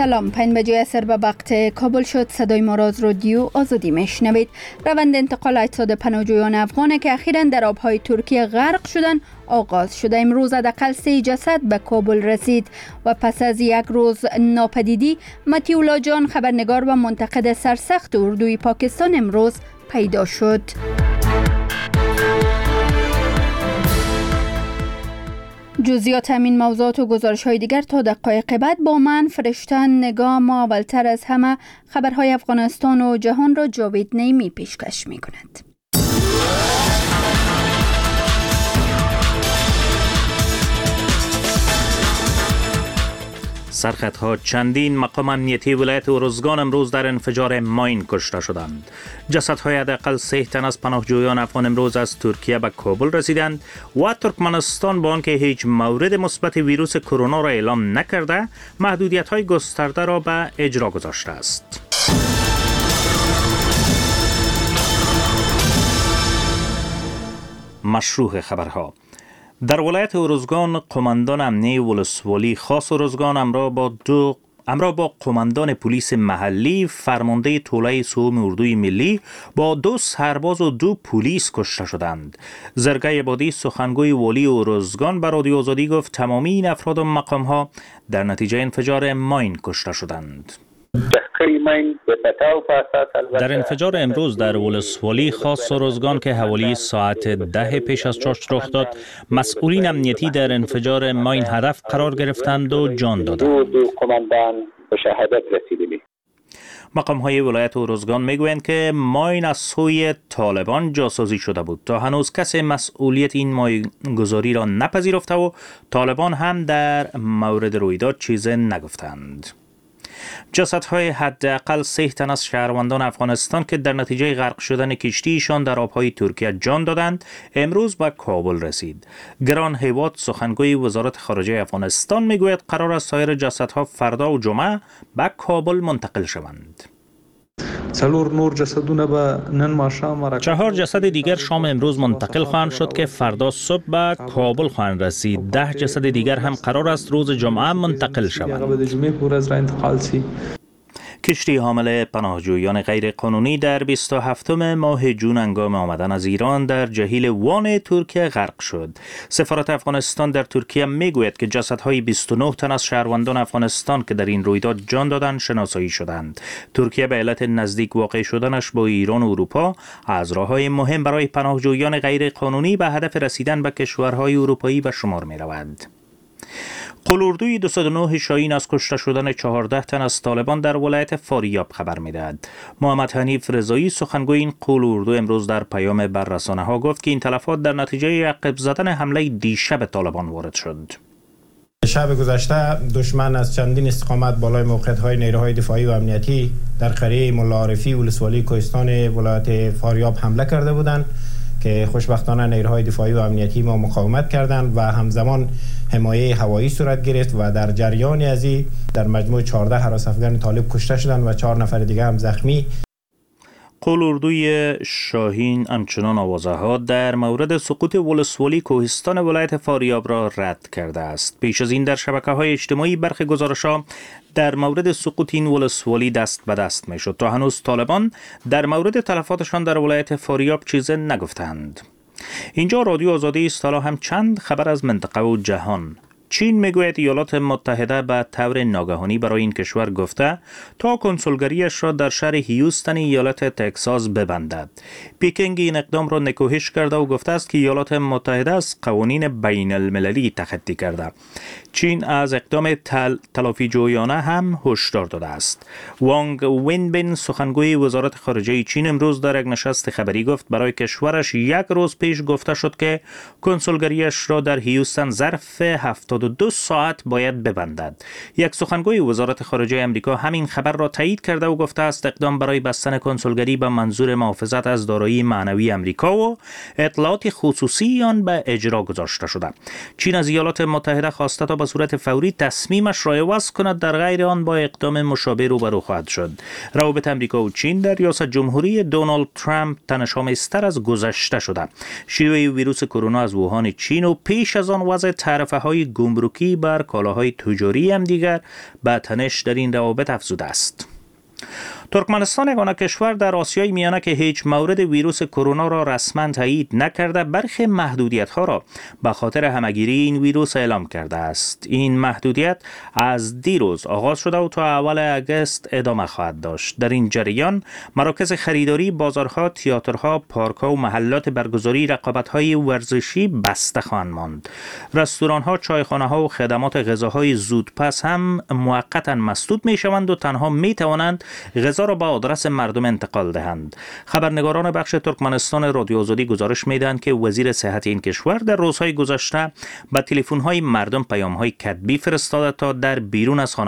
سلام، 5:10 به وقت کابل شد. صدای ما را از رادیو آزادی میشنوید. روند انتقال اجساد پناهجویان افغان که اخیراً در آبهای ترکیه غرق شدند آغاز شده. امروز حداقل 3 جسد به کابل رسید و پس از یک روز ناپدیدی متیولا جان، خبرنگار و منتقد سرسخت اردوی پاکستان، امروز پیدا شد. جزئیات همین موضوعات و گزارش‌های دیگر تا دقایق بعد با من فرشته نگاه. ما اولتر از همه خبرهای افغانستان و جهان را جاوید نعیمی پیشکش می‌کند. سرخطها چندین مقام امنیتی ولایت ارزگان امروز در انفجار ماین کشته شدند. جسدهای حداقل 3 تن از پناهجویان افغان امروز از ترکیه به کابل رسیدند و ترکمنستان با آنکه هیچ مورد مثبت ویروس کرونا را اعلام نکرده، محدودیت‌های گسترده را به اجرا گذاشته است. مشروع خبرها. در ولایت ارزگان قماندان امنیه ولسوالی خاص ارزگان همراه با قماندان پلیس محلی فرمانده طلایه سوم اردوی ملی با 2 سرباز و 2 پلیس کشته شدند. زرگای عبادی سخنگوی والی ارزگان به رادیو آزادی گفت تمامی این افراد و مقام‌ها در نتیجه انفجار ماین کشته شدند. در انفجار امروز در ولسوالی خاص ارزگان که حوالی ساعت 10 پیش از چاشت رخ داد، مسئولین امنیتی در انفجار ماین هدف قرار گرفتند و جان دادند. مقام‌های ولایت ارزگان میگویند که ماین از سوی طالبان جاسازی شده بود. تا هنوز کسی مسئولیت این ماین‌گذاری را نپذیرفته و طالبان هم در مورد رویداد چیزی نگفتند. جسدهای حداقل 3 تن از شهروندان افغانستان که در نتیجه غرق شدن کشتیشان در آبهای ترکیه جان دادند امروز به کابل رسید. گران هیواد سخنگوی وزارت خارجه افغانستان میگوید قرار است سایر جسدها فردا و جمعه به کابل منتقل شوند. 4 جسد دیگر شام امروز منتقل خواهند شد که فردا صبح به کابل خواهند رسید. 10 جسد دیگر هم قرار است روز جمعه منتقل شوند. کشتی حامل پناهجویان غیر قانونی در 27 ماه جون هنگام آمدن از ایران در جهیل وان ترکیه غرق شد. سفارت افغانستان در ترکیه میگوید که جسدهای 29 تن از شهروندان افغانستان که در این رویداد جان دادند شناسایی شدند. ترکیه به علت نزدیک واقع شدنش با ایران و اروپا از راههای مهم برای پناهجویان غیر قانونی به هدف رسیدن به کشورهای اروپایی به شمار می رود. قلاردوی 209 شاهین از کشته شدن 14 تن از طالبان در ولایت فاریاب خبر می‌دهد. محمد حنیف رضایی سخنگوی این قلاردو امروز در پیام بر رسانه‌ها گفت که این تلفات در نتیجه عقب زدن حمله دیشب طالبان وارد شد. شب گذشته دشمن از چندین استقامت بالای موقعیت‌های نیروهای دفاعی و امنیتی در قریه ملا عارفی ولسوالی کوهستان ولایت فاریاب حمله کرده بودند که خوشبختانه نیروهای دفاعی و امنیتی ما مقاومت کردند و همزمان حمایه هوایی صورت گرفت و در جریان از این در مجموع 14 هراس افغان طالب کشته شدند و 4 نفر دیگه هم زخمی. قلاردوی شاهین همچنان آوازه‌ها در مورد سقوط ولسوالی کوهستان ولایت فاریاب را رد کرده است. پیش از این در شبکه‌های اجتماعی برخی گزارش‌ها در مورد سقوط این ولسوالی دست به دست می‌شد. تا هنوز طالبان در مورد تلفاتشان در ولایت فاریاب چیزی نگفتند. اینجا رادیو آزادی است. حالا هم چند خبر از منطقه و جهان. چین میگوید ایالات متحده به طور ناگهانی برای این کشور گفته تا کنسولگریش را در شهر هیوستن ایالت تگزاس ببندد. پکینگ این اقدام را نکوهش کرده و گفته است که ایالات متحده از قوانین بین المللی تخطی کرده. چین از اقدام تلافی جویانه هم هشدار داده است. وانگ وینبین سخنگوی وزارت خارجه چین امروز در یک نشست خبری گفت برای کشورش 1 روز پیش گفته شد که کنسولگریش را در هیوستن ظرف 72 ساعت باید ببندد. یک سخنگوی وزارت خارجه امریکا همین خبر را تایید کرده و گفته است اقدام برای بستن کنسولگری به منظور محافظت از دارایی معنوی امریکا و اطلاعات خصوصی آن به اجرا گذاشته شده. چین از ایالات متحده خواسته تا به صورت فوری تصمیمش را عوض کند، در غیر آن با اقدام مشابه روبرو خواهد شد. روابط امریکا و چین در ریاست جمهوری دونالد ترامپ تنش‌آمیزتر از گذشته شده. شیوع ویروس کرونا از ووهان چین و پیش از آن وضع تعرفه‌های گمرکی بر کالاهای تجاری هم دیگر به تنش در این روابط افزوده است. ترکمنستان یگانه کشور در آسیای میانه که هیچ مورد ویروس کرونا را رسما تایید نکرده برخی محدودیت‌ها را به خاطر همه‌گیری این ویروس اعلام کرده است. این محدودیت از دیروز آغاز شده و تا اول اگست ادامه خواهد داشت. در این جریان مراکز خریداری، بازارها، تئاترها، پارک‌ها و محلات برگزاری رقابت‌های ورزشی بسته خواهند ماند. رستوران‌ها، چایخانه‌ها و خدمات غذاهای زودپس هم موقتاً مسدود می‌شوند و تنها می‌توانند غذا را به آدرس مردم انتقال دهند. خبرنگاران بخش ترکمنستان رادیو آزادی گزارش میدهند که وزیر صحت این کشور در روزهای گذشته به تلفن‌های مردم پیام‌های کتبی فرستاده تا در بیرون از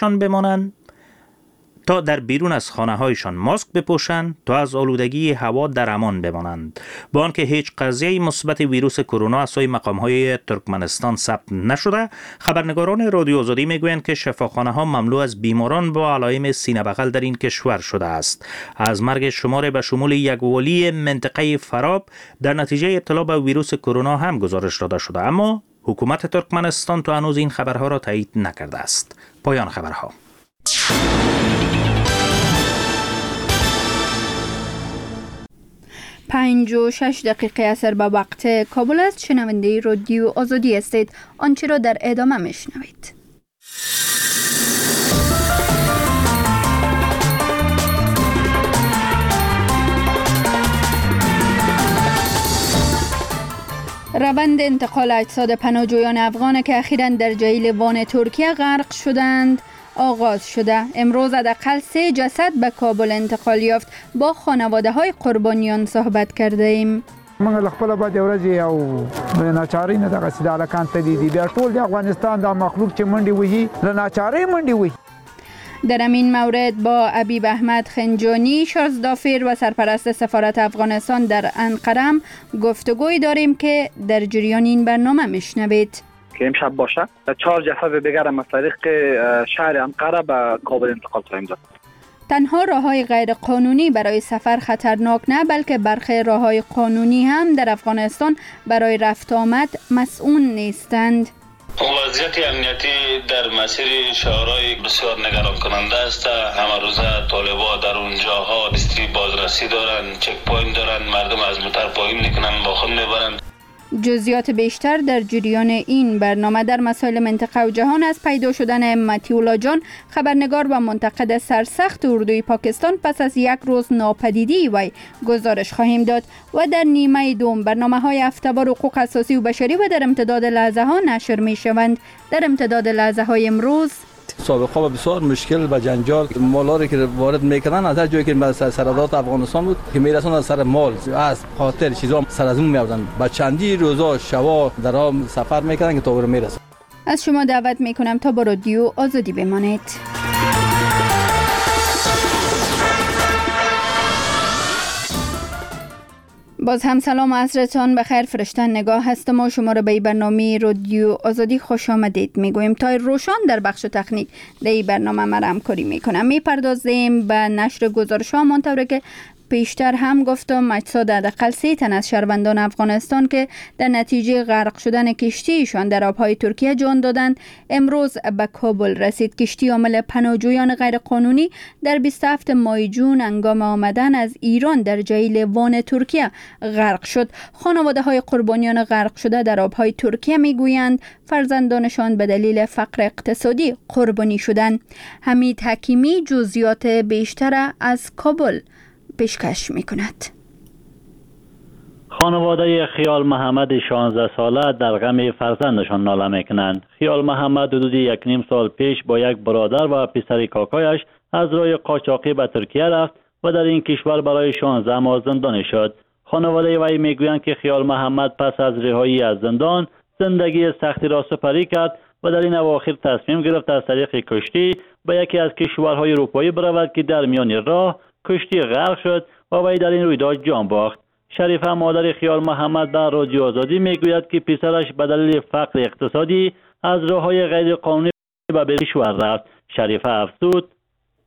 خانه‌هایشان ماسک بپوشند تا از آلودگی هوا در امان بمانند. با آنکه هیچ قضیه مثبت ویروس کرونا از سوی مقام‌های ترکمنستان ثبت نشده، خبرنگاران رادیو آزادی میگویند که شفاخانه‌ها مملو از بیماران با علائم سینه بغل در این کشور شده است. از مرگ شمار به شمول یک والی منطقه فراب در نتیجه ابتلا به ویروس کرونا هم گزارش داده شده، اما حکومت ترکمنستان تا هنوز این خبرها را تایید نکرده است. پایان خبرها. 5:06 اثر به وقت کابل است. شنونده رادیو آزادی هستید. آنچه را در ادامه میشنوید. روند انتقال اجساد پناهجویان افغان که اخیراً در جیل وان ترکیه غرق شدند آغاز شده. امروز حداقل 3 جسد به کابل انتقال یافت. با خانواده های قربانیان صحبت کرده ایم. موږ خپل بعد ورځ یو ناچاري نه دغه سیدالکان ته دي بیا ټول د افغانستان د مخلوق چې منډي وهي له ناچاري منډي وهي. در این مورد با حبیب احمد خنجانی، شازدافیر و سرپرست سفارت افغانستان در انقره گفتگوی داریم که در جریان این برنامه میشنوید. که امشب باشه 4 جسد دیگر از طریق شهر انقره به کابل انتقال خواهیم داد. تنها راههای غیر قانونی برای سفر خطرناک نه، بلکه برخی راههای قانونی هم در افغانستان برای رفت آمد مسئول نیستند. وضعیت امنیتی در مسیر شهرهای بسیار نگران کننده است. همه روزه طالبا در اونجاها دستی بازرسی دارن، چک پوینت دارن، مردم از موتر پایین میکنن، با خود میبرن. جزئیات بیشتر در جریان این برنامه. در مسائل منطقه و جهان از پیدا شدن متیولا جان، خبرنگار و منتقد سرسخت اردوی پاکستان، پس از 1 روز ناپدیدی وی گزارش خواهیم داد و در نیمه دوم برنامه‌های هفته‌وار حقوق اساسی و بشری و در امتداد لحظه ها نشر می شوند. در امتداد لحظه های امروز سابقه بسیار مشکل و جنجال مالاری که وارد میکنن از هر جایی که سرحدات افغانستان بود که میرسن از سر مال از خاطر چیزا سر از اون میاردن با چندی روزا شوا در سفر میکنن که تا بر میرسن. از شما دعوت میکنم تا با رادیو آزادی بمانید. باز هم سلام عصرتان بخیر. فرشتن نگاه هستم و شما را به برنامه رادیو آزادی خوش آمدید میگویم. تا روشان در بخش تکنیک در این برنامه ما همکاری میکنم. میپردازیم به نشر گزارش‌ها منطوری که پیشتر هم گفتم اجساد حداقل 3 تن از شهروندان افغانستان که در نتیجه غرق شدن کشتیشان در آبهای ترکیه جان دادند امروز به کابل رسید. کشتی حامل پناهجویان غیرقانونی در 27 ماه جون هنگام آمدن از ایران در جیل وان ترکیه غرق شد. خانواده های قربانیان غرق شده در آبهای ترکیه میگویند فرزندانشان به دلیل فقر اقتصادی قربانی شدند. حمید حکیمی جزئیات بیشتر از کابل پیشکش میکند. خانواده خیال محمد 16 ساله در غم فرزندشان ناله میکنند. خیال محمد حدود 1.5 سال پیش با یک برادر و پسر کاکایش از راه قاچاقی به ترکیه رفت و در این کشور برای 16 ماه زندانی شد. خانواده وی میگویند که خیال محمد پس از رهایی از زندان زندگی سختی را سپری کرد و در این اواخر تصمیم گرفت از طریق کشتی به یکی از کشورهای اروپایی برود که در میان راه کشتی غرق شد و وی در این رویداد جان باخت. شریفه مادر خیال محمد در رادیو آزادی میگوید که پسرش به دلیل فقر اقتصادی از راههای غیر قانونی به کشور رفت. شریفه افزود: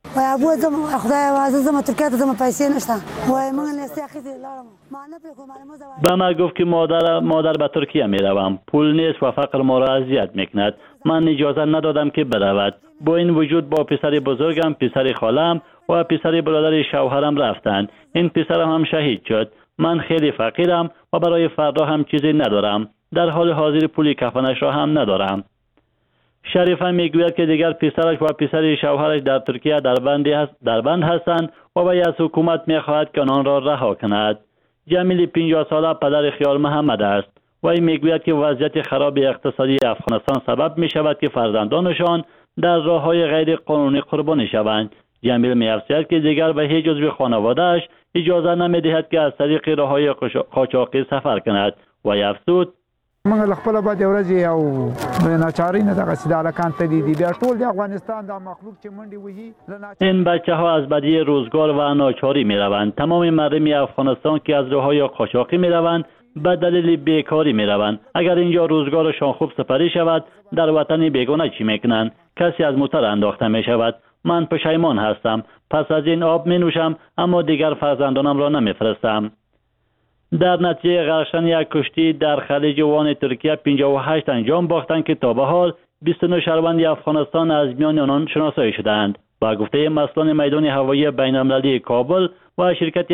و ابو زم خدای عزیزم ترکیه ته پیسې نشته وای من نسیاخی لارم ما نه به ما گفت که مادر به ترکیه می روم، پول نیست و فقر ما را اذیت میکند. من اجازه ندادم که برود. با این وجود با پسر بزرگم، پسر خالم و پسر برادر شوهرم رفتند. این پسرم هم شهید شد. من خیلی فقیرم و برای فردا هم چیزی ندارم. در حال حاضر پولی کفنش را هم ندارم. شریفه میگوید که دیگر پسرش و پسر شوهرش در ترکیه در بند هستند و وی از حکومت میخواهد که آنان را رها کند. جمیل 50 ساله پدر خیال محمد است. وی میگوید که وضعیت خراب اقتصادی افغانستان سبب می شود که فرزندانشان در راههای غیر قانونی قربانی شوند. جمیل می‌افزاید که دیگر به هیچ عضو خانواده‌اش اجازه نمی‌دهد که از طریق راههای قاچاقی سفر کند. وی افزود: موږ خپل بعد ورځ او ناچاری نه دغه سیدالکان ته دي بیا ټول د افغانستان د مخلوق چې منډي وهي. این بچه‌ها از بدی روزگار و ناچاری می‌روند. تمام مردم افغانستان که از راههای قاچاقی می‌روند به دلیل بیکاری می‌روند. اگر اینجا روزگارشان خوب سپری شود، در وطن بیگانه چی می‌کنند؟ کسی از موتر انداخته می‌شود. من پشیمان هستم. پس از این آب می‌نوشم، اما دیگر فرزندانم را نمی‌فرستم. در نتیجه غرق شدن یک کشتی در خلیج وان ترکیه 58 انجام باختند که تا به حال 29 شهروند افغانستان از میان آنان شناسایی شدند. با گفته مسئولان میدان هوایی بین‌المللی کابل و شرکت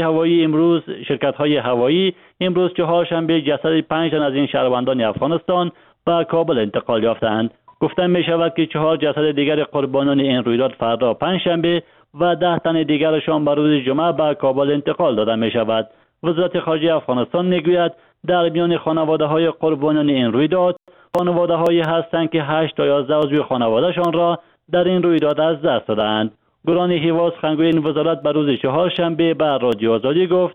های هوایی امروز چهارشنبه جسد 5 تن از این شهروندان افغانستان به کابل انتقال یافتند. گفته می شود که 4 جسد دیگر قربانیان این رویداد فردا پنجشنبه و 10 تن دیگرشان به روز جمعه به کابل انتقال داده می شود. وزارت خارجه افغانستان میگوید در میان خانواده‌های قربانیان این رویداد خانواده‌هایی هستند که 8 تا 11 عضو خانواده‌شان را در این رویداد از دست دادند. گران هیواز خنگوی این وزارت به روز چهارشنبه به رادیو آزادی گفت: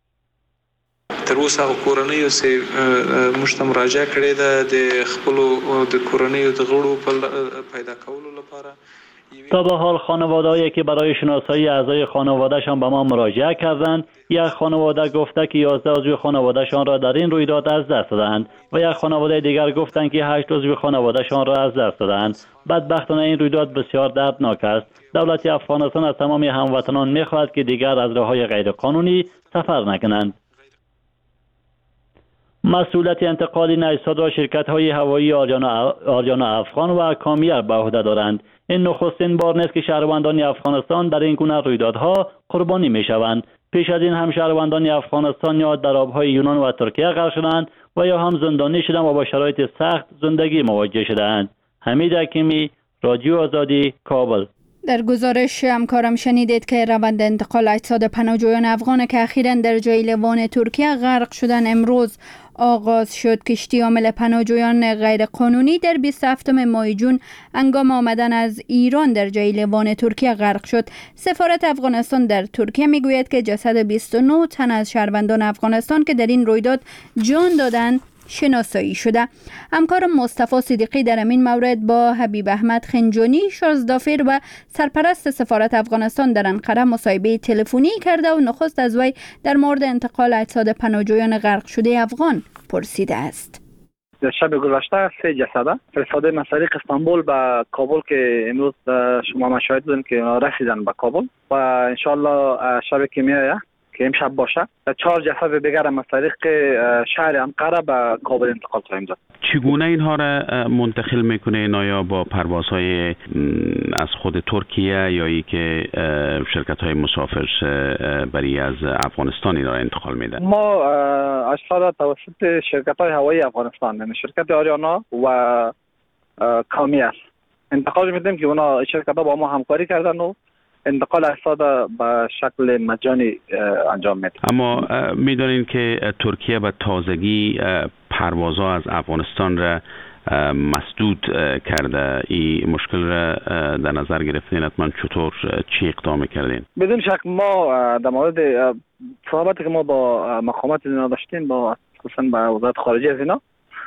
تر اوسه کورنیو سه مشته مراجعه کړې ده د خپل د کورنیو د غړو پیدا کولو لپاره. تا به حال خانواده‌هایی که برای شناسایی اعضای خانواده‌شان به ما مراجعه کردند، یک خانواده گفته که 11 عضو خانواده‌شان را در این رویداد از دست دادند و یک خانواده دیگر گفتند که 8 عضو خانواده‌شان را از دست دادند. بدبختانه این رویداد بسیار دردناک است. دولت افغانستان از تمام هموطنان می‌خواهد که دیگر از راه‌های غیرقانونی سفر نکنند. مسئولیت انتقال نجسات شرکت‌های هوایی آریانا افغان و کامیار به عهده دارند. این نخستین بار نیست که شهروندان افغانستان در این گونه رویدادها قربانی می‌شوند. پیش از این هم شهروندان افغانستان یا در آب‌های یونان و ترکیه غرق شدند و یا هم زندانی شدند و با شرایط سخت زندگی مواجه شدند. حمید حکیمی، رادیو آزادی، کابل. در گزارش همکارم شنیدید که روند انتقال اجساد پناهجویان افغان که اخیراً در جیل وان ترکیه غرق شدن امروز آغاز شد. کشتی حامل پناهجویان غیرقانونی در 27 ماه جون هنگام آمدن از ایران در جیل وان ترکیه غرق شد. سفارت افغانستان در ترکیه میگوید که جسد 29 تن از شهروندان افغانستان که در این رویداد جان دادند شناسایی شده. همکار مصطفی صدیقی در این مورد با حبیب احمد خنجانی شازدافیر و سرپرست سفارت افغانستان در انقره مصاحبه تلفنی کرده و نخست از وی در مورد انتقال اجساد پناهجویان غرق شده افغان پرسیده است. در شب گذشته 3 جسد فرستاده از طریق استانبول به کابل که امروز شما مشاهد بودین که رسیدن به کابل و انشالله شب که میایه که امشب باشه 4 جسد دیگر هم از طریق شهر انقره به کابل انتقال خواهیم داد. چگونه اینها را منتقل میکنه؟ آیا با پروازهای از خود ترکیه یا ای که شرکت‌های مسافر بری از افغانستان اینا را انتقال میده؟ ما اجساد توسط شرکت‌های هوایی افغانستان یعنی شرکت آریانا و کامیار انتقال میدیم که اونا شرکت‌ها با ما همکاری کردن و انتقال اجساد به شکل مجانی انجام میده. اما میدونین که ترکیه به تازگی پروازها از افغانستان را مسدود کرده. این مشکل را در نظر گرفتین حتما چطور چی اقدام کردین؟ بدون شک ما در مورد صحبتی که ما با مقامات اینا داشتیم با خصوصا با وزارت خارجه از اینا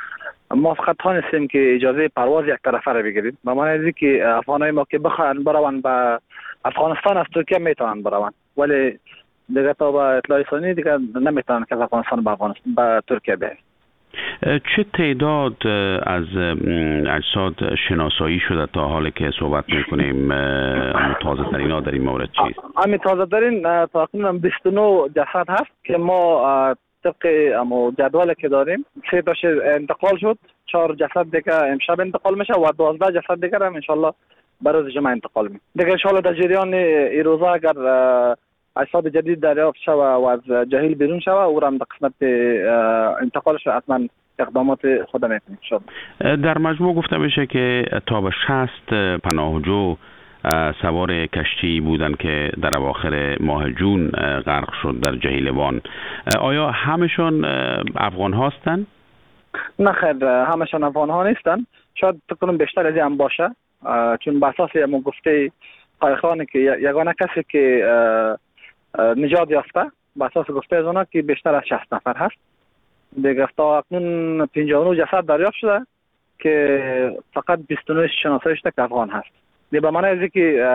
ما فقط تانستیم که اجازه پرواز یک طرفه را بگیریم. به معنی که افغانای ما که بخواهند بروند به افغانستان از ترکیه میتونن بروند ولی دیگه تا با اطلاع رسانی دیگه نمیتونن که افغانستان به ترکیه بیاید. چه تعداد از اجساد شناسایی شده تا حالی که صحبت میکنیم؟ تازه ترین ها در این مورد چیست؟ همین تازه ترین تقریبا 29 جسد هست که ما طبق جدول که داریم 3 تاش انتقال شد، 4 جسد دیگه امشب انتقال میشه و 12 جسد دیگه هم انشالله برای جمعه انتقال میشه. دیگه انشالله در جریان این روزا اگر اجساد جدید دریافت شود و از جهیل بیرون شود او را هم در قسمت انتقالش حتما اقدامات خود میکنیم شد. در مجموع گفته میشه که تا به 60 پناهجو سوار کشتی بودن که در اواخر ماه جون غرق شد در جهیل وان. آیا همشون افغان هستند؟ نه خیر، همشون افغان ها نیستن. شاید تکنون بیشتر از این هم باشه، چون به اساس ما گفته قایقرانی که یگانه کسی که نجات یافته به اساس گفته از اونا که بیشتر از 60 نفر هست. دیگه تا اکنون 59 جسد دریافت شده که فقط 29 شناسایی شده که افغان هست. به معنی از که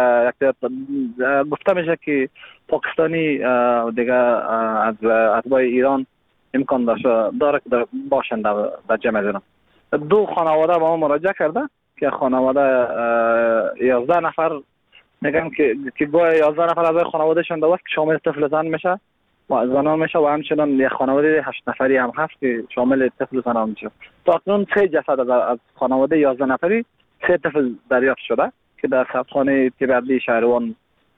گفته میشه که پاکستانی دیگه از اتباع ایران امکان داره که باشند در جمع اینا. 2 خانواده با ما مراجعه کرده که خانواده 11 نفر میگن که گویا 11 نفر از خانوادهشون دوست که شامل طفل زن میشه و زنان میشه و همچنان یک خانواده 8 نفری هم هست که شامل طفل زنان میشه. تا اکنون 3 جسد از خانواده 11 نفری 3 طفل دریافت شده که در ثبتخانه تیبعدلی شهروان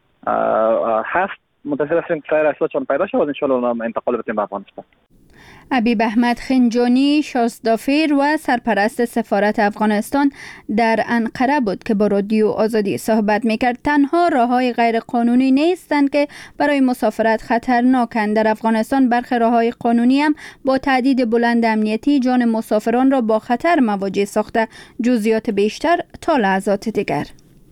هست. منتظر هستیم که سایر اجسادشان پیدا شود ان شاء الله انتقال بتیم به افغانستان. حبیب احمد خنجانی شاستافیر و سرپرست سفارت افغانستان در انقره بود که با رادیو آزادی صحبت میکرد. تنها راههای غیر قانونی نیستند که برای مسافرت خطرناکند. در افغانستان برخی راههای قانونی هم با تهدید بلند امنیتی جان مسافران را با خطر مواجه ساخته. جزئیات بیشتر تا لحظات دیگر.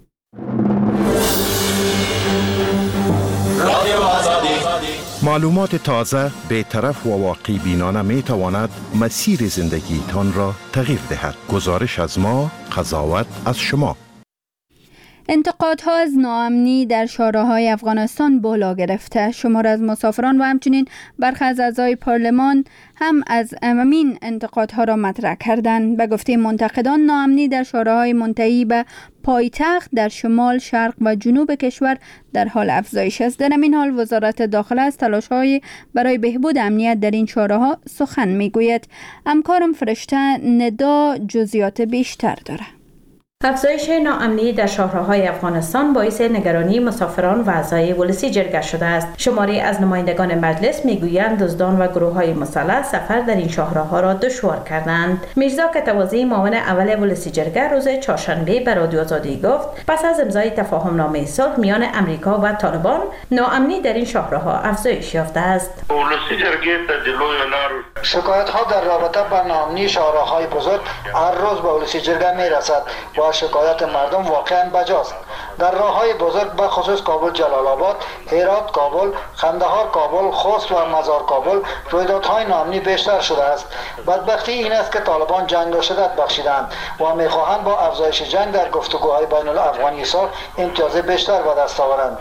معلومات تازه، بی‌طرف و واقع بینانه می تواند مسیر زندگیتان را تغییر دهد. گزارش از ما، قضاوت از شما. انتقادها از ناامنی در شاهراهای افغانستان بالا گرفته. شمار از مسافران و همچنین برخی از اعضای پارلمان هم از همین انتقادها را مطرح کردند. به گفته منتقدان ناامنی در شاهراهای منتهی به پایتخت در شمال، شرق و جنوب کشور در حال افزایش است. در این حال وزارت داخله از تلاش‌های برای بهبود امنیت در این شاهراها سخن میگوید. همکارم فرشته ندا جزئیات بیشتر دارد. افزایش ناامنی در شاهراهای افغانستان باعث نگرانی مسافران و اعضای ولسی جرگه شده است. شماری از نمایندگان مجلس میگویند دزدان و گروه‌های مسلح سفر در این شاهراها را دشوار کردند. میرزا کتوازی معاون اول ولسی جرگه روز چهارشنبه به رادیو آزادی گفت پس از امضای تفاهم‌نامه صلح میان امریکا و طالبان ناامنی در این شاهراها افزایش یافته است. ولسی جرگه شکایت‌ها در رابطه با ناامنی شاهراهای بزرگ هر روز به ولسی جرگه میرسد و شکایت مردم واقعا بجاست. در راه‌های بزرگ به خصوص کابل جلال آباد، هرات کابل، قندهار کابل، خوست و مزار کابل رویدادهای ناامنی بیشتر شده است. بدبختی این است که طالبان جنگ را شدت بخشیدند و می‌خواهند با افزایش جنگ در گفتگوهای بین الافغانی صلح امتیاز بیشتر به دست آورند.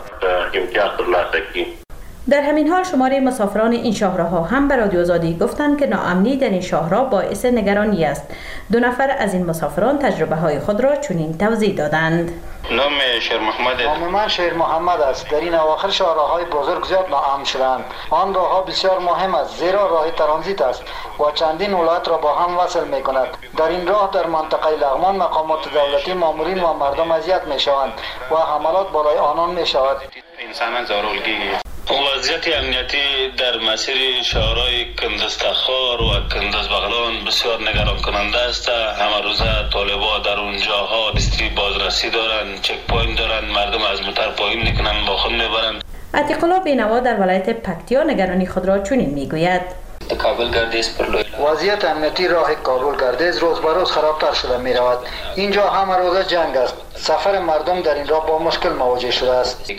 در همین حال شماره مسافران این شاهراها هم به رادیو آزادی گفتند که ناامنی در این شاهراه باعث نگرانی است. 2 نفر از این مسافران تجربه های خود را چنین توضیح دادند. نام من شیر محمد است. در این اواخر شاهراهای بزرگ زیاد ناامن شدند. آن راهها بسیار مهم است زیرا راه ترانزیت است و چندین ولایت را با هم وصل می کند. در این راه در منطقه لغمان مقامات دولتی، مامورین و مردم اذیت می شوند و حملات بالای آنان می شود. وضعیت امنیتی در مسیر شاهرای کندز-تخار و کندز-بغلان بسیار نگران کننده است. همه روزه طالبان در اونجاها دستی بازرسی دارند، چک پوینت دارند، مردم از موتر پایین میکنند، با خود میبرند. عتیق الله بینوا در ولایت پکتیا نگرانی خود را چنین میگوید. وضعیت امنیتی راه کابل گردیز روز به روز خرابتر شده می رود. اینجا همه روزه جنگ است. سفر مردم در این راه با مشکل مواجه شده است.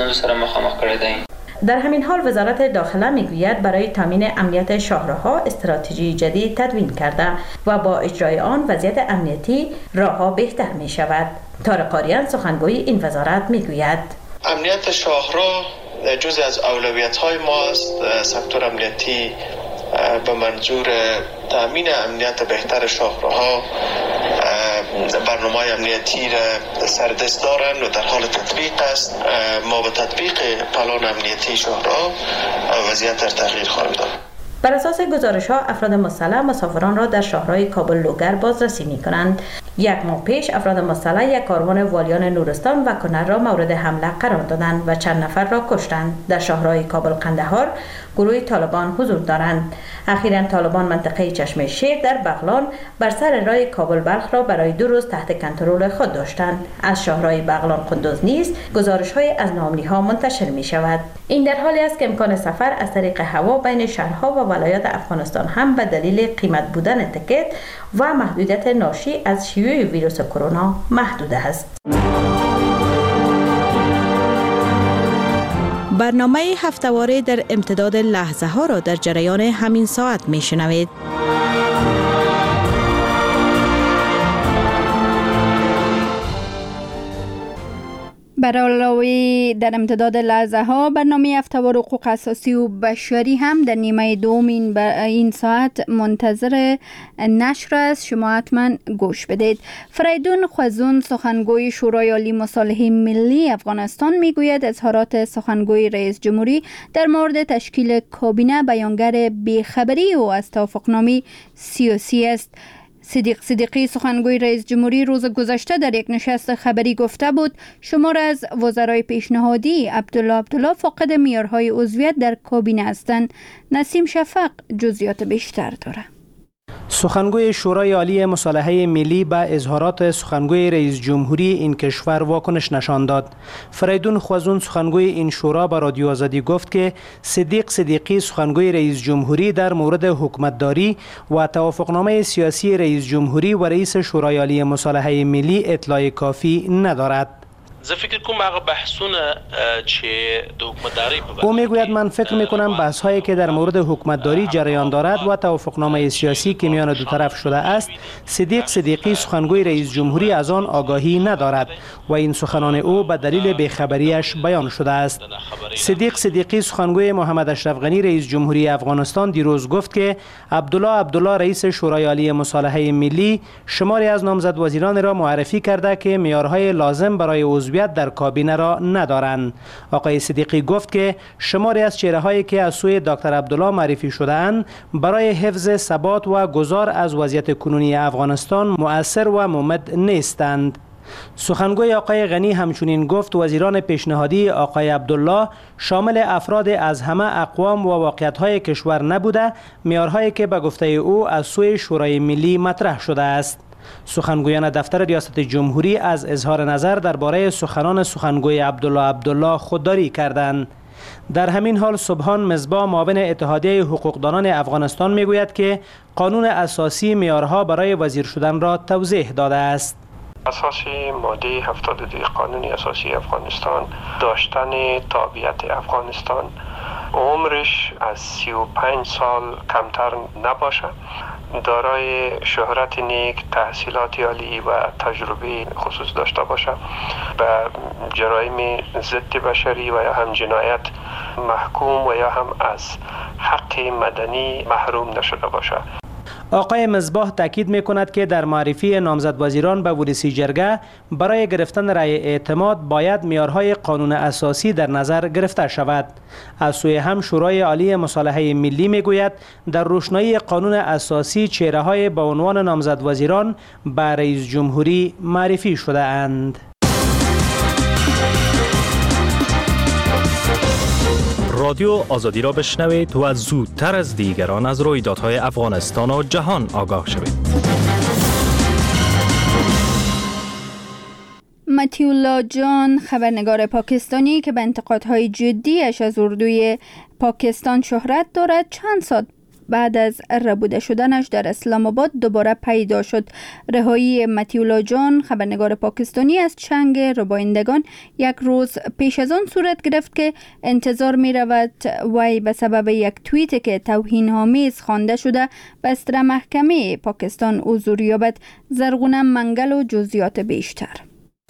در همین حال وزارت داخله میگوید برای تامین امنیت شاهراها استراتژی جدید تدوین کرده و با اجرای آن وضعیت امنیتی راهها بهتر می شود. طارق آریان سخنگوی این وزارت میگوید امنیت شاهراه جزء از اولویت‌های ما است. سکتور امنیتی به منظور تامین امنیت بهتر شاهراها برنامه امنیتی را سردست دارند و در حال تطبیق است. ما به تطبیق پلان امنیتی شاهراه وضعیت در تغییر خواهیم داد. بر اساس گزارش‌ها افراد مسلح مسافران را در شهرهای کابل لوگر بازرسی می‌کنند. یک ماه پیش افراد مسلح یک کاروان والیان نورستان و کنر را مورد حمله قرار دادند و چند نفر را کشتند. در شهرهای کابل قندهار گروه طالبان حضور دارند. اخیراً طالبان منطقه چشمه شیر در بغلان بر سر راه کابل بلخ را برای 2 روز تحت کنترل خود داشتند. از شهرهای بغلان قندوز نیز گزارش‌های از ناامنی‌ها منتشر می‌شود. این در حالی است که امکان سفر از طریق هوا بین شهرها و ولایات افغانستان هم به دلیل قیمت بودن تکت و محدودیت ناشی از شیوع ویروس کرونا محدود است. برنامه هفته‌واره در امتداد لحظه ها را در جریان همین ساعت می شنوید. بر علاوه در امتداد لحظه ها برنامه هفته‌وار حقوق اساسی و بشری هم در نیمه دوم این ساعت منتظر نشر است. شما حتما گوش بدید. فریدون خوازون سخنگوی شورای عالی مصالحه ملی افغانستان میگوید اظهارات سخنگوی رئیس جمهوری در مورد تشکیل کابینه بیانگر بیخبری و از توافقنامه سیاسی است. صدیقی سخنگوی رئیس جمهوری روز گذشته در یک نشست خبری گفته بود شمار از وزرای پیشنهادی عبدالله فاقد معیارهای عضویت در کابینه هستند. نسیم شفق جزئیات بیشتر دارد. سخنگوی شورای عالی مصالحه ملی به اظهارات سخنگوی رئیس جمهوری این کشور واکنش نشان داد. فریدون خوازون سخنگوی این شورا به رادیو آزادی گفت که صدیقی سخنگوی رئیس جمهوری در مورد حکومتداری و توافقنامه سیاسی رئیس جمهوری و رئیس شورای عالی مصالحه ملی اطلاع کافی ندارد. زه فکر کوم هغه بحثونه چې د حکومتداری او میگوید من فکر میکنم بحث هایی که در مورد حکومتداری جریان دارد و توافقنامه سیاسی که میان دو طرف شده است صدیقی سخنگوی رئیس جمهوری از آن آگاهی ندارد و این سخنان او به دلیل بیخبریش بیان شده است. صدیقی سخنگوی محمد اشرف غنی رئیس جمهوری افغانستان دیروز گفت که عبدالله رئیس شورای عالی مصالحه ملی شماری از نامزد وزیران را معرفی کرده که معیارهای لازم برای عضویت در کابینه را ندارند. آقای صدیقی گفت که شماری از چهره‌هایی که از سوی دکتر عبدالله معرفی شده‌اند برای حفظ ثبات و گذار از وضعیت کنونی افغانستان مؤثر و ممد نیستند. سخنگوی آقای غنی همچنین گفت وزیران پیشنهادی آقای عبدالله شامل افراد از همه اقوام و واقعیت‌های کشور نبوده، معیارهایی که به گفته او از سوی شورای ملی مطرح شده است. سخنگویان دفتر ریاست جمهوری از اظهار نظر درباره سخنان سخنگوی عبدالله خودداری کردند. در همین حال سبحان مصباح معاون اتحادیه حقوقدانان افغانستان میگوید که قانون اساسی معیارها برای وزیر شدن را توضیح داده است. اساس ماده 72 قانون اساسی افغانستان داشتن تابعیت افغانستان عمرش از 35 سال کمتر نباشه، دارای شهرت نیک، تحصیلات عالی و تجربه خصوص داشته باشه، به جرایم ضد بشری و یا هم جنایت محکوم و یا هم از حق مدنی محروم نشده باشه. آقای مصباح تاکید می‌کند که در معرفی نامزد وزیران به ورودی جرگه برای گرفتن رأی اعتماد باید معیارهای قانون اساسی در نظر گرفته شود. از سوی هم شورای عالی مصالحه ملی میگوید در روشنایی قانون اساسی چهره‌های با عنوان نامزد وزیران به رئیس جمهوری معرفی شده اند. رادیو آزادی را بشنوید و زودتر از دیگران از رویدادهای افغانستان و جهان آگاه شوید. متیولا جان خبرنگار پاکستانی که به انتقادهای جدیش از اردوی پاکستان شهرت دارد چند ساعت بعد از ربوده شدنش در اسلام آباد دوباره پیدا شد. رهایی متیولا جان خبرنگار پاکستانی از چنگ ربایندگان یک روز پیش از آن صورت گرفت که انتظار می رود وی به سبب یک توییت که توهین‌آمیز خوانده شده بستر محکمه پاکستان حضور یابد. زرغونه منگل و جزئیات بیشتر.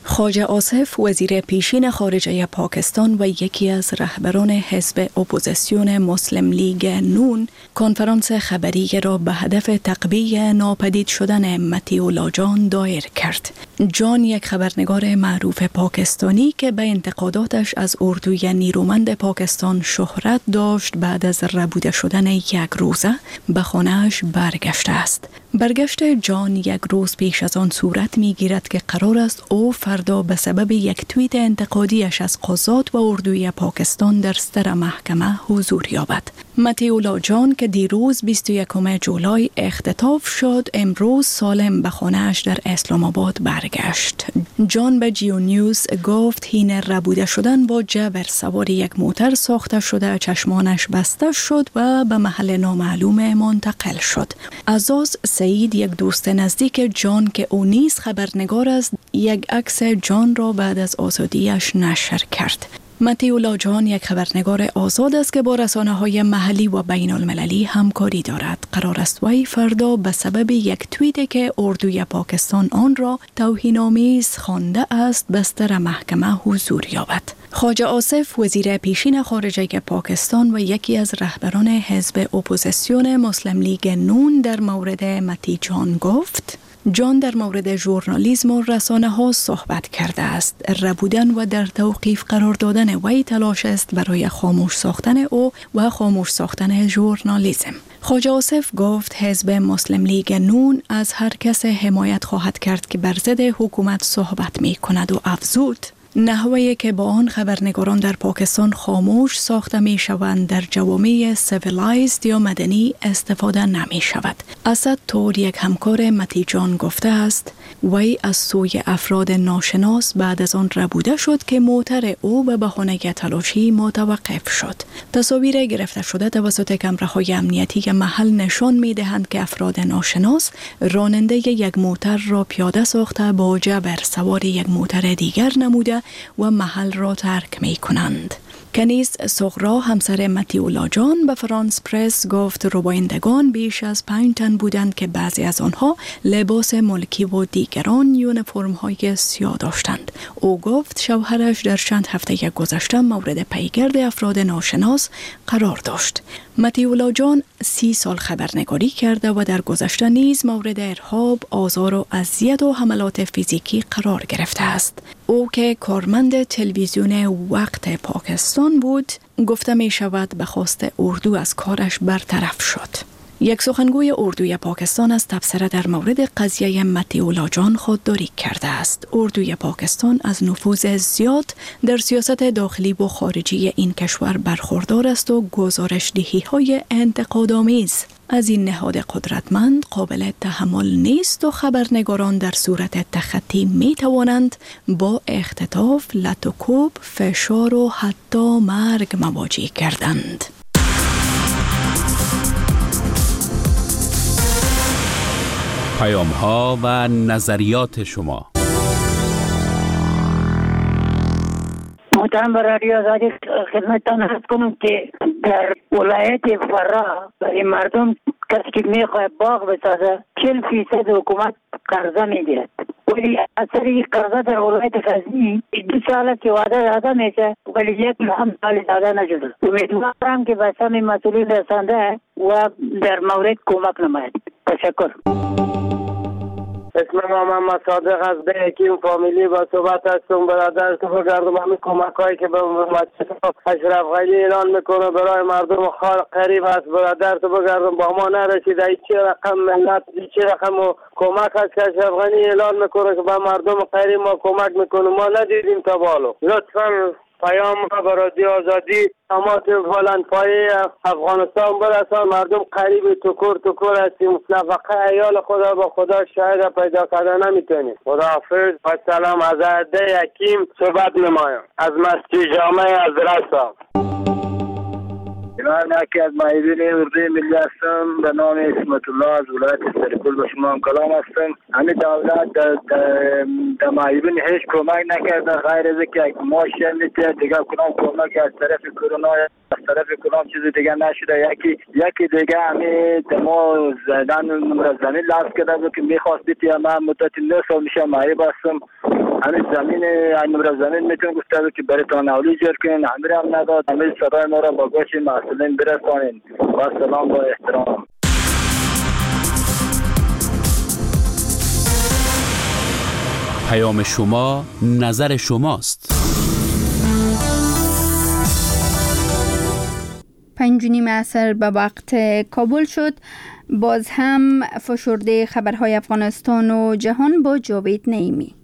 خواجه آصف وزیر پیشین خارجه پاکستان و یکی از رهبران حزب اپوزیسیون مسلم لیگ نون کنفرانس خبری را به هدف تقویه ناپدید شدن متیو لاجان دایر کرد. جان یک خبرنگار معروف پاکستانی که به انتقاداتش از اردوی نیرومند پاکستان شهرت داشت بعد از ربوده شدن یک روزه به خانه‌اش برگشته است. برگشت جان یک روز پیش از آن صورت می گیرد که قرار است او فردا به سبب یک توییت انتقادیش از قضات و اردوی پاکستان در صدر محکمه حضور یابد. متیو لاجان که دیروز 21 جولای اختطاف شد امروز سالم به خانه‌اش در اسلام آباد برگشت. جان به جیو نیوز گفت هین ربوده شدن با جبر سوار یک موتر ساخته شده چشمانش بسته شد و به محل نامعلوم منتقل شد. عزاز سعید یک دوست نزدیک جان که او نیز خبرنگار است یک عکس جان را بعد از آزادیش نشر کرد. متیو لاجان یک خبرنگار آزاد است که با رسانه‌های محلی و بین المللی همکاری دارد. قرار است وی فردا به سبب یک توییتی که اردوی پاکستان آن را توهین‌آمیز خوانده است به صدر محکمه حضور یابد. خواجه آصف وزیر پیشین خارجه پاکستان و یکی از رهبران حزب اپوزیسیون مسلم لیگ نون در مورد متی جان گفت: جان در مورد ژورنالیسم و رسانه‌ها صحبت کرده است. ربودن و در توقیف قرار دادن وی تلاش است برای خاموش ساختن او و خاموش ساختن ژورنالیسم. خواجه آصف گفت حزب مسلم لیگ نون از هر کس حمایت خواهد کرد که بر ضد حکومت صحبت می کند و افزود نحوی که با آن خبرنگاران در پاکستان خاموش ساخته می شوند در جوامع سیویلایزد یا مدنی استفاده نمی شود. اسد طور یک همکار متی جان گفته است وی از سوی افراد ناشناس بعد از آن ربوده شد که موتر او به بهانه تلاشی متوقف شد. تصاویر گرفته شده توسط کامراهای امنیتی محل نشان می دهند که افراد ناشناس راننده یک موتر را پیاده ساخته با جبر سوار یک موتر دیگر نموده و محل را ترک می کنند. کنیز سغرا همسر متیو لاجان به فرانس پرس گفت ربایندگان بیش از 5 تن بودند که بعضی از آنها لباس ملکی و دیگران یونیفرم های سیاه داشتند. او گفت شوهرش در چند هفته گذشته مورد پیگرد افراد ناشناس قرار داشت. متیو لاجان 30 سال خبرنگاری کرده و در گذشته نیز مورد ارهاب، آزار و اذیت و حملات فیزیکی قرار گرفته است. او که کارمند تلویزیون وقت پاکستان بود، گفته می شود به خواست اردو از کارش برطرف شد. یک سخنگوی اردوی پاکستان از تبصره در مورد قضیه متیو لاجان خودداری کرده است. اردوی پاکستان از نفوذ زیاد در سیاست داخلی و خارجی این کشور برخوردار است و گزارش‌دهی‌های انتقادآمیز از این نهاد قدرتمند قابل تحمل نیست و خبرنگاران در صورت تخطی می توانند با اختطاف، لط و کوب، فشار و حتی مرگ مواجه گردند. پیام‌ها و نظریات شما. محترم برای آزادی خدمتتان عرض کنم که در ولایت فرا برای مردم کسی که میخواه باغ بسازه 40% حکومت قرضه میگیرد، ولی اثر این قرضه در ولایت غزنی 2 ساله که وعده داده میشه ولی 1 هم سال داده نشده. امیدوارم که به سهم مسئولین رسانده و در مورد کمک نماید. تشکر. اسم ما محمد صادق از بهکیم فامیلی با صحبت هستم. برادر تو بگردم همین کمک هایی که به اشرف غیلی اعلان میکنه برای مردم خال قریب است. برادر تو بگردم با ما نرسیده. ای چه رقم ملت، ای چه رقم کمک هست که اشرف غیلی اعلان میکنه که به مردم قریب ما کمک میکنه، ما ندیدیم تا بالو. لطفا پیام به رادیو آزادی تماس بلند پایه افغانستان برسان. مردم قریب تکور هستیم، نفقه عیال خدا با خدا شاید پیدا کردن نمیتونیم. خداحافظ و سلام. از عده حکیم صحبت نمایم از مسجد جامع از رسا. من یکی از معیبین اردوی ملی هستم، به نام اسمت الله از ولایت سرپل به شما کلام هستم. همین دولت در معیبین هیچ کمک نکرده غیر از که یک ماش میده دیگه کنم کمک از طرف کرونا از طرف کنم چیز دیگه نشده. یکی دیگه همین ما زدن زمین لحظ کرده بود که میخواست بیتی. من مدت 9 سال میشه معیب هستم. همین زمین نمره زمین میتون گفته که برای تانولی جور کنین، همین هم نداد. همین صدای ما را با گوش مسئولین برسانین. با سلام با احترام. پیام شما نظر شماست. 5:30 عصر به وقت کابل شد. باز هم فشرده خبرهای افغانستان و جهان با جاوید نعیمی.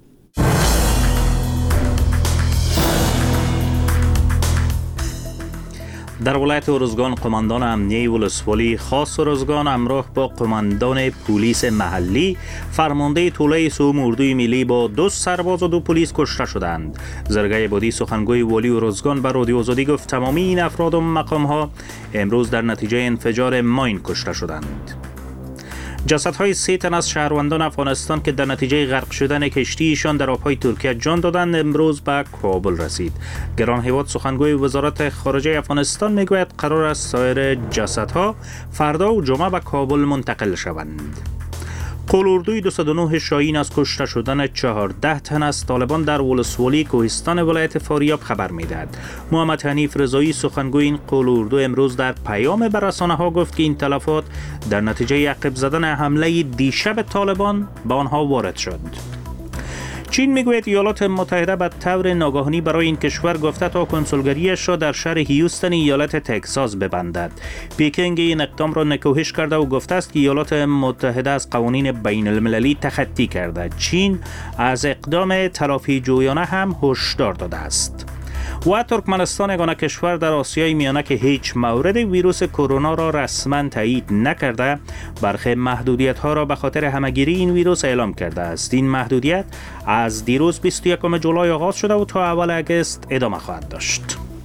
در ولایت ارزگان قماندان امنیه ولسوالی خاص ارزگان همراه با قماندان پلیس محلی فرمانده طوله سوم اردوی ملی با 2 سرباز و 2 پلیس کشته شدند. زرگای بادی سخنگوی والی ارزگان به رادیو آزادی گفت تمامی این افراد و مقام ها امروز در نتیجه انفجار ماین کشته شدند. جسدهای 3 تن از شهروندان افغانستان که در نتیجه غرق شدن کشتیشان در آبهای ترکیه جان دادند امروز به کابل رسید. گران هیواد سخنگوی وزارت خارجه افغانستان میگوید قرار است سایر جسدها فردا و جمعه به کابل منتقل شوند. قول-اردوی 209 شاهین از کشته شدن 14 تن از طالبان در ولسوالی کوهستان ولایت فاریاب خبر میدهد. محمد حنیف رضایی سخنگوی این قول-اردو امروز در پیام به رسانه‌ها گفت که این تلفات در نتیجه عقب زدن حمله دیشب طالبان به آنها وارد شد. چین میگوید ایالات متحده به طور ناگهانی برای این کشور گفته تا کنسولگریش را در شهر هیوستن ایالت تگزاس ببندد. پکینگ این اقدام را نکوهش کرده و گفته است که ایالات متحده از قوانین بین المللی تخطی کرده. چین از اقدام تلافی جویانه هم هشدار داده است. و ترکمنستان یگانه کشور در آسیای میانه که هیچ مورد ویروس کرونا را رسما تایید نکرده برخی محدودیت ها را به خاطر همهگیری این ویروس اعلام کرده است. این محدودیت از دیروز 21 جولای آغاز شده و تا اول اگست ادامه خواهد داشت.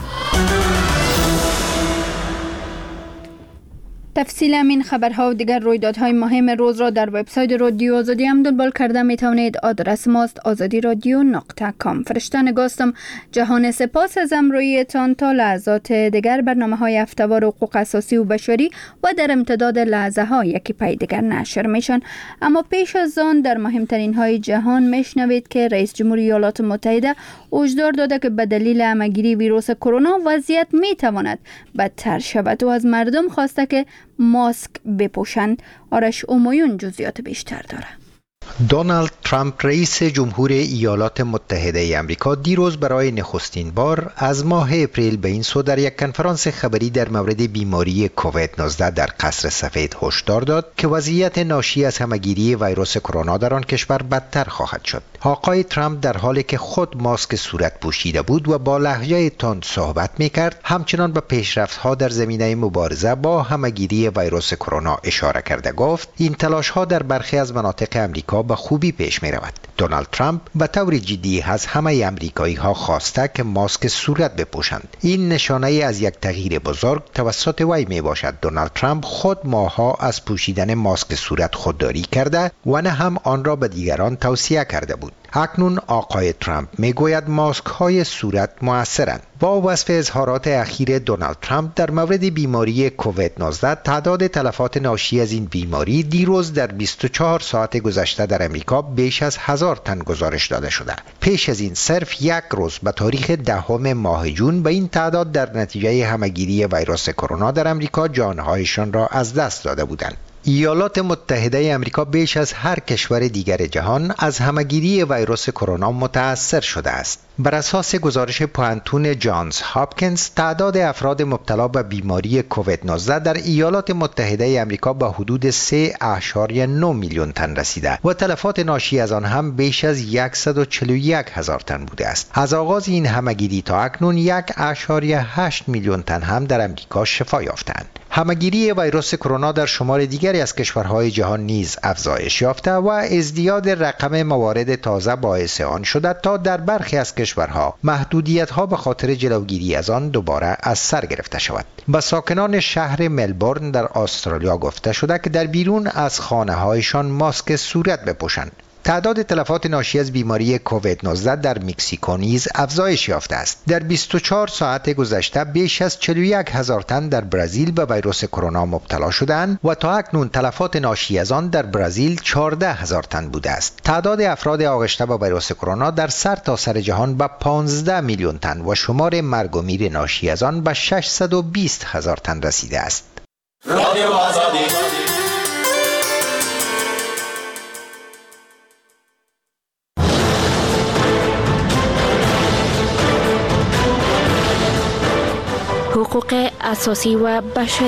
تفصیل این خبرها و دیگر رویدادهای مهم روز را در وبسایت رادیو آزادی هم دنبال کرده می توانید. آدرس ماست azadiradyo.com. فرشته نگاستم. جهان سپاس از همراهیتان. تا لحظات دیگر برنامه‌های هفته‌وار حقوق اساسی و بشری و در امتداد لحظه ها یکی پای دیگر نشر میشن. اما پیش از آن در مهمترین های جهان میشنوید که رئیس جمهوری ایالات متحده هشدار داده که به دلیل همهگیری ویروس کرونا وضعیت می تواند بدتر شود و از مردم خواسته که ماسک بپوشند. آرش اومایون جزئیات بیشتر داره. دونالد ترامپ رئیس جمهور ایالات متحده آمریکا دیروز برای نخستین بار از ماه اپریل به این سو در یک کنفرانس خبری در مورد بیماری کووید 19 در قصر سفید هشدار داد که وضعیت ناشی از همهگیری ویروس کرونا در آن کشور بدتر خواهد شد. آقای ترامپ در حالی که خود ماسک صورت پوشیده بود و با لهجه تند صحبت می‌کرد، همچنان به پیشرفت‌ها در زمینه مبارزه با همهگیری ویروس کرونا اشاره کرده. گفت این تلاش‌ها در برخی از مناطق آمریکا به خوبی پیش می رود. دونالد ترامپ به طور جدی از همه امریکایی ها خواسته که ماسک صورت بپوشند. این نشانه از یک تغییر بزرگ توسط وی می باشد. دونالد ترامپ خود ماها از پوشیدن ماسک صورت خودداری کرده و نه هم آن را به دیگران توصیه کرده بود. اکنون آقای ترامپ می گوید ماسک های صورت مؤثرند. با وصف اظهارات اخیر دونالد ترامپ در مورد بیماری کووید 19 تعداد تلفات ناشی از این بیماری دیروز در 24 ساعت گذشته در امریکا بیش از 1000 تن گزارش داده شده. پیش از این صرف یک روز به تاریخ 10 ماه جون به این تعداد در نتیجه همهگیری ویروس کرونا در امریکا جانهایشان را از دست داده بودند. ایالات متحده آمریکا بیش از هر کشور دیگر جهان از همهگیری ویروس کرونا متأثر شده است. بر اساس گزارش پوانتون جانز هاپکینز، تعداد افراد مبتلا به بیماری کووید 19 در ایالات متحده آمریکا به حدود 3.9 میلیون تن رسیده و تلفات ناشی از آن هم بیش از 141,000 تن بوده است. از آغاز این همهگیری تا اکنون 1.8 میلیون تن هم در آمریکا شفا یافتند. همهگیری ویروس کرونا در شمار دیگری از کشورهای جهان نیز افزایش یافته و ازدیاد رقم موارد تازه باعث آن شده تا در برخی از کشورها محدودیت‌ها به خاطر جلوگیری از آن دوباره از سر گرفته شود. به ساکنان شهر ملبورن در استرالیا گفته شده که در بیرون از خانه‌هایشان ماسک صورت بپوشند. تعداد تلفات ناشی از بیماری کووید 19 در مکزیکو نیز افزایش یافته است. در 24 ساعت گذشته بیش از 41,000 تن در برزیل به ویروس کرونا مبتلا شدند و تا اکنون تلفات ناشی از آن در برزیل 14,000 تن بوده است. تعداد افراد آغشته به ویروس کرونا در سرتاسر جهان به 15 میلیون تن و شمار مرگ و میر ناشی از آن به 620,000 تن رسیده است. رادیو آزادی. حقوق اساسی و بشری